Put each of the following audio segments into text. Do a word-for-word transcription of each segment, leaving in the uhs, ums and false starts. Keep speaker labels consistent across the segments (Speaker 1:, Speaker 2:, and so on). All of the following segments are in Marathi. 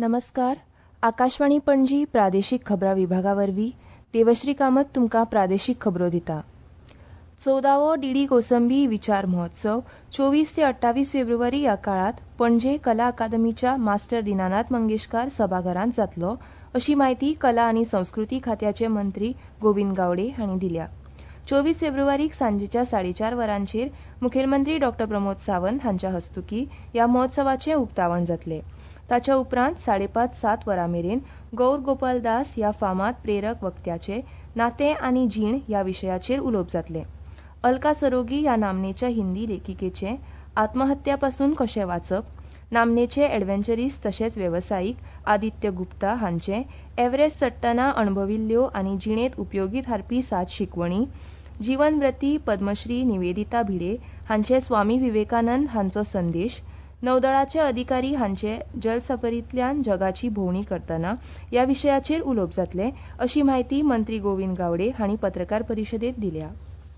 Speaker 1: नमस्कार. आकाशवाणी पणजी प्रादेशीक खबरां विभागावरवीं देवश्री कामत तुमकां प्रादेशीक खबरो दिता. चौदावो डीडी कोसंबी विचार महोत्सव चोवीस ते अठ्ठावीस फेब्रुवारी ह्या काळात पणजे कला अकादमीच्या मास्टर दिनानाथ मंगेशकार सभाघरांत जातलो अशी माहिती कला आनी संस्कृती खात्याचे मंत्री गोविंद गावडे हांणी दिल्या. चोवीस फेब्रुवारीक सांजेच्या साडेचार वरांचेर मुखेलमंत्री डॉ प्रमोद सावंत हांच्या हस्तुकीं ह्या महोत्सवाचें उक्तावण जातलें. ताच्या उपरांत साडेपाच सात वरां मेरेन गौर गोपाल दास ह्या फामाद प्रेरक वक्त्याचें नातें आनी जीण ह्या विशयाचेर उलोवप जातलें. अलका सरोगी ह्या नामनेच्या हिंदी लेखिकेचें आत्महत्या पासून कशें वाचप, नामनेचे एडव्हेंचरिस्ट तशेंच वेवसायीक आदित्य गुप्ता हांचें एव्हरेस्ट चडटना अणभविल्ल्यो आनी जिणेंत उपयोगी थारपी सात शिकवणी, जीवनव्रती पद्मश्री निवेदिता भिडे हांचे स्वामी विवेकानंद हांचो संदेश, नौदळाचे अधिकारी हांचे जल सफरींतल्यान जगाची भोंवडी करतना ह्या विशयाचेर उलोवप जातलें अशी माहिती मंत्री गोविंद गावडे हांणी पत्रकार परिशदेंत दिल्या.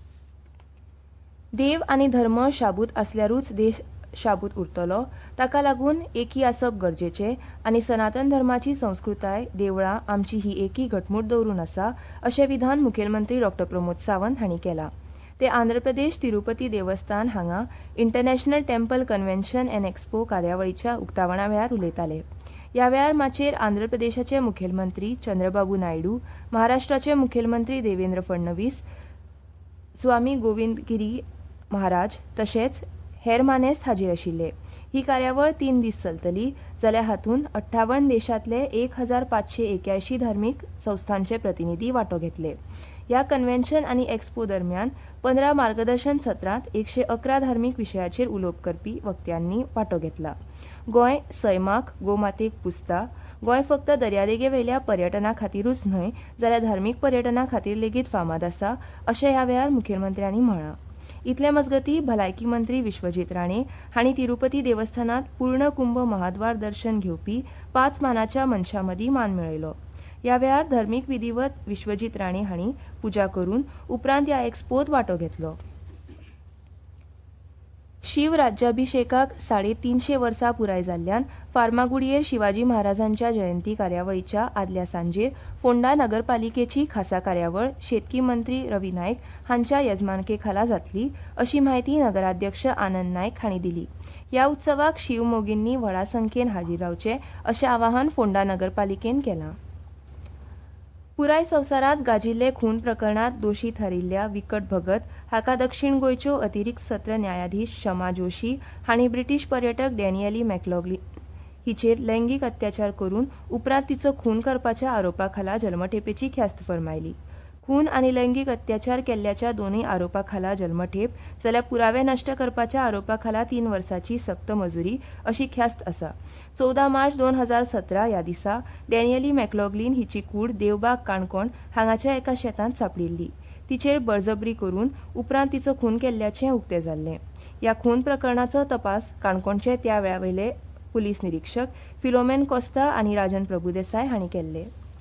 Speaker 1: देव आनी धर्म शाबूत आसल्यारूच देश शाबूत उरतलो, ताका लागून एकी आसप गरजेचें आनी सनातन धर्माची संस्कृताय देवळां आमची ही एकी घटमूट दवरून आसा अशें विधान मुखेलमंत्री डॉ प्रमोद सावंत हांणी केलां. ते आंध्र प्रदेश तिरुपती देवस्थान हांगा international temple convention and expo कार्यावळीच्या उक्तावणा वेळार उलयताले. ह्या वेळार माचयेर आंध्र प्रदेशाचे मुखेलमंत्री चंद्रबाबू नायडू, महाराष्ट्राचे मुखेलमंत्री देवेंद्र फडणवीस, स्वामी गोविंदगिरी महाराज तशेंच हेर मानेस्त हाजीर आशिल्ले. ही कार्यावळ तीन दीस चलतली जाल्यार हातूंत अठ्ठावन्न देशांतले एक हजार पांचशे एक्यायशी धार्मीक संस्थांचे प्रतिनिधी वांटो घेतले. ह्या कन्व्हेन्शन आनी एक्स्पो दरम्यान पंदरा मार्गदर्शन सत्रांत एकशे अकरा धार्मीक विशयाचेर उलोवप करपी वक्त्यांनी वांटो घेतला. गोंय सैमाक गोमातेक पुजता. गोंय फक्त दर्यादेगेवयल्या पर्यटना खातीरूच न्हय जाल्यार धार्मीक पर्यटना खातीर लेगीत फामाद आसा अशें ह्या वेळार मुखेलमंत्र्यांनी म्हळां. इतले मजगतीं भलायकी मंत्री विश्वजीत राणे हांणी तिरुपती देवस्थानांत पूर्ण कुंभ महाद्वार दर्शन घेवपी पांच मानाच्या मनशां मदीं मान मेळयलो. ह्या वेळार धर्मीक विधीवत विश्वजीत राणे हांणी पुजा करून उपरांत ह्या एक्स्पोंत वांटो घेतलो. शिव राज्याभिशेकाक साडे तिनशे वर्सां पुराय जाल्ल्यान फार्मागुडयेर शिवाजी महाराजांच्या जयंती कार्यावळीच्या आदल्या सांजेर फोंडा नगरपालिकेची खासा कार्यावळ शेतकी मंत्री रवी नायक हांच्या येजमानके खाला जातली अशी माहिती नगराध्यक्ष आनंद नायक हांणी दिली. ह्या उत्सवाक शिव मोगींनी व्हडा संख्येन हाजीर रावचें अशें आवाहन फोंडा नगरपालिकेन केलां. पुराय संवसारांत गाजिल्ले खून प्रकरणांत दोशी थारिल्ल्या विकट भगत हाका दक्षिण गोंयच्यो अतिरिक्त सत्र न्यायाधीश शमा जोशी हांणी ब्रिटीश पर्यटक डॅनियली मॅकलॉग्लिन हिचेर लैंगीक अत्याचार करून उपरांत तिचो खून करपाच्या आरोपा खाला जल्मठेपेची ख्यास्त फर्मायली. खून आनी लैंगीक अत्याचार केल्ल्याच्या दोनूय आरोपा खाला जल्मठेप जाल्यार पुरावे नश्ट करपाच्या आरोपा खाला तीन वर्सांची सक्त मजुरी अशी ख्यास्त आसा. चौदा मार्च दोन हजार सतरा ह्या दिसा डॅनियली मॅकलॉग्लिन हिची कूड देवबाग काणकोण हांगाच्या एका शेतांत सांपडिल्ली. तिचेर बळजबरी करून उपरांत तिचो खून केल्ल्याचें उक्तें जाल्लें. ह्या खून प्रकरणाचो तपास काणकोणचे त्या वेळावयले पुलीस निरीक्षक फिलोमेन कोस्ता आनी राजन प्रभुदेसाय हांणी केल्ले.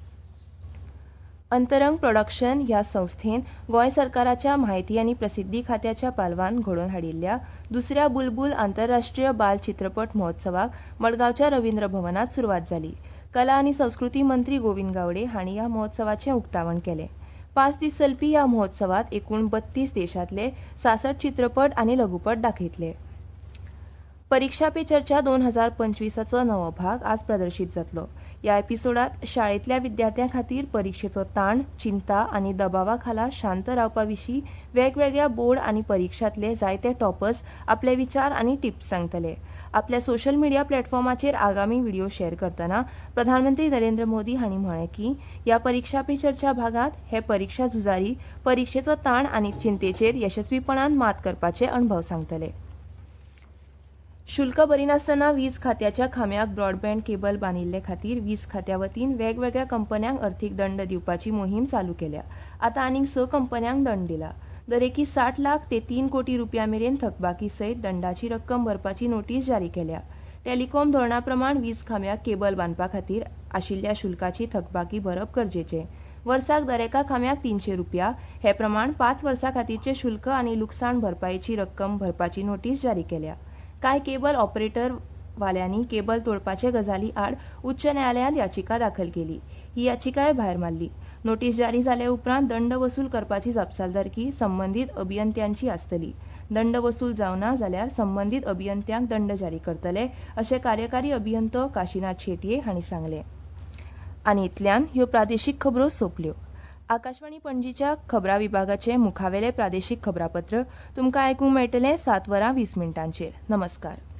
Speaker 1: अंतरंग प्रोडक्शन ह्या संस्थेन गोंय सरकाराच्या म्हायती आनी प्रसिद्धी खात्याच्या पालवान घडोवन हाडिल्ल्या दुसऱ्या बुलबुल आंतरराष्ट्रीय बाल चित्रपट महोत्सवाक मडगांवच्या रवींद्र भवनांत सुरवात जाली. कला आनी संस्कृती मंत्री गोविंद गावडे हांणी ह्या महोत्सवाचें उक्तावण केलें. पांच दीस चलपी ह्या महोत्सवांत एकूण बत्तीस देशांतले सासठ चित्रपट आनी लघुपट दाखयतले. परीक्षा पे चर्चा दोन हजार पंचवीसचो नवो भाग आज प्रदर्शीत जातलो. ह्या एपिसोडांत शाळेंतल्या विद्यार्थ्यां खातीर परीक्षेचो ताण, चिंता आनी दबावा खाला शांत रावपा विशीं वेगवेगळ्या बोर्ड आनी परीक्षांतले जायते टॉपर्स आपले विचार आनी टिप्स सांगतले. आपल्या सोशल मिडिया प्लॅटफॉर्माचेर आगामी व्हिडिओ शेअर करतना प्रधानमंत्री नरेंद्र मोदी हांणी म्हळें की ह्या परीक्षा पे चर्चा भागांत हे परीक्षा झुजारी परीक्षेचो ताण आनी चिंतेचेर यशस्वीपणान मात करपाचे अणभव सांगतले. शुल्क भरी नासतना वीज खात्याच्या खांब्याक ब्रॉडबँड केबल बांदिल्ले खातीर वीज खात्या वतीन वेगवेगळ्या कंपन्यांक अर्थीक दंड दिवपाची मोहीम चालू केल्या. आतां आनीक स कंपन्यांक दंड दिला. दरेकी साठ लाख ते तीन कोटी रुपया मेरेन थकबाकी सयत दंडाची रक्कम भरपाची नोटीस जारी केल्या. टेलिकॉम धोरणा प्रमाण वीज खांब्याक केबल बांदपा खातीर आशिल्ल्या शुल्काची थकबाकी भरप गरजेचें. वर्साक दरेका खांब्याक तीनशे रुपया हे प्रमाण पांच वर्सां खातीरचे शुल्क आनी लुकसाण भरपायेची रक्कम भरपाची नोटीस जारी केल्या. कांय केबल ऑपरेटर वाल्यांनी केबल तोडपाचे गजाली आड उच्च न्यायालयांत याचिका दाखल केली. ही याचिकाय भायर मारली. नोटीस जारी जाले उपरांत दंड वसूल करपाची जापसालदारकी संबंदीत अभियंत्यांची आसतली. दंड वसूल जावना जाल्यार संबंदीत अभियंत्यांक दंड जारी करतले अशें कार्यकारी अभियंतो काशीनाथ शेटये हांणी सांगलें. आनी इतल्यान ह्यो प्रादेशीक खबरो सोंपल्यो. आकाशवाणी पणजीच्या खबरां विभागाचें मुखावेलें प्रादेशीक खबरांपत्र तुमकां आयकूंक मेळटलें सात वरां वीस मिनटांचेर. नमस्कार.